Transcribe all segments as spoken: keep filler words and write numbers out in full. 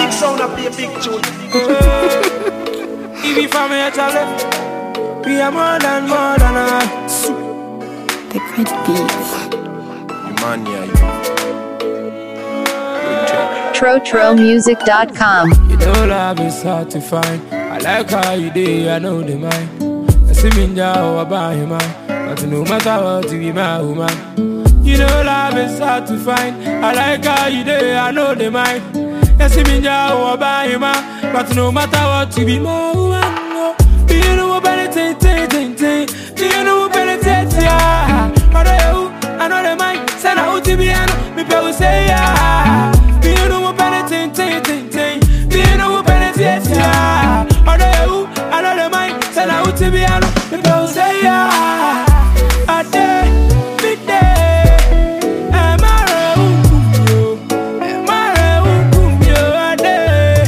big sound and play big tune. Even from here to left, we are more than more than a The great beats. Imania, tro tro music dot com. You know love is hard to find. I like how you do, I know the mind. I see me now about him, man. But no matter what, you be my woman. You know love is hard to find. I like how you do, I know the mind. I see me now about him, man. But no matter what, you be my woman. Do you know what anything, ting, ting, ting? Do you know what anything, yeah? I know I know the mind. Send out to be, I know me people say, yeah. Do you know what anything, ting, ting, ting? Do you know what anything, yeah? I know I know the mind. Send out to be, I know me people say, yeah. I did, big day. I'm a room, I'm a room, I did,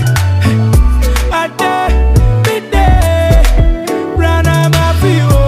I did, big day. Run out my feel,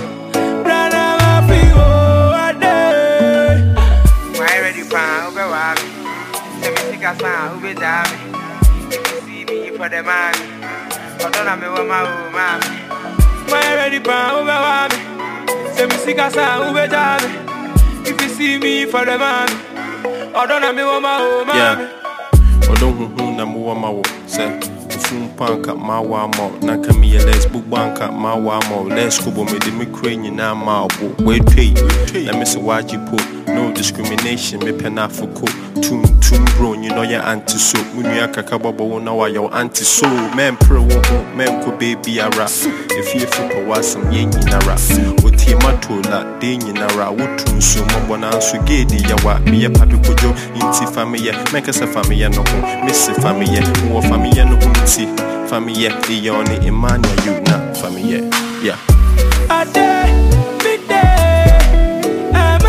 run out my feel, I did. Why ready for who be want me? Let me take a sound who be down me. If you see me for the man, but don't have me with my own man. Why ready for who be want me? Say me sick as a ube jam. If you see me for the man, I don't have me with my home. yeah. Odo hu na mo ma wo se fun panka ma wa mo na ka mi les bu banka ma wa mo les ko bo me de me kra nyina ma wo we twei na me se waji po no discrimination me pena fuko tum tum bro you know ya anti so munua kaka bobo na wa yo anti so men pro wo men ko baby ara if you feel wasam ye nyina ra otie matola de nyina ra wotu so mo bona so gedi ya wa me ya papi kojo inti family me kasa family no ho miss family wo family no ho inti family e yoni imania you na family yeah I did, big day. I'm a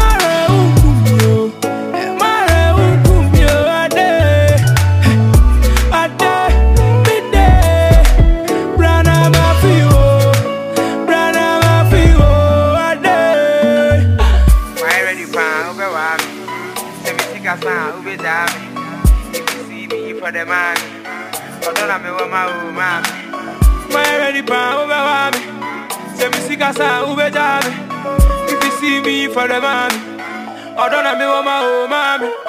room, I'm a room, I did, I did, big day. Run out my feel, run out my feel, I did. Why ready for who be want me? Let me take a sound who be down me. If you see me for the man, but don't have me with my own man. Why ready for who be want me? Say me sick as a ube jam. If you see me for the man, I don't have me with my home, mommy.